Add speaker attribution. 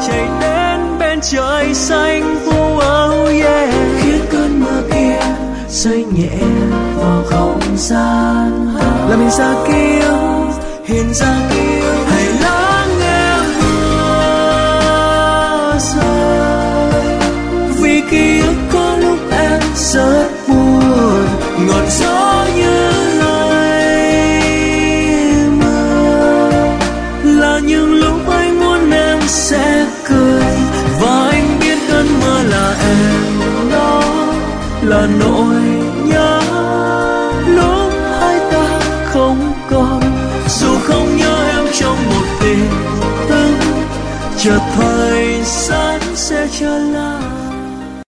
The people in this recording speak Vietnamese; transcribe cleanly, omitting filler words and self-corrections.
Speaker 1: chạy đến bên trời xanh vu áo khiến cơn mưa kia rơi nhẹ vào không gian. Là mình ra kia hiền ra kia hãy lắng nghe mưa rơi, vì ký ức có lúc em rất buồn ngọn gió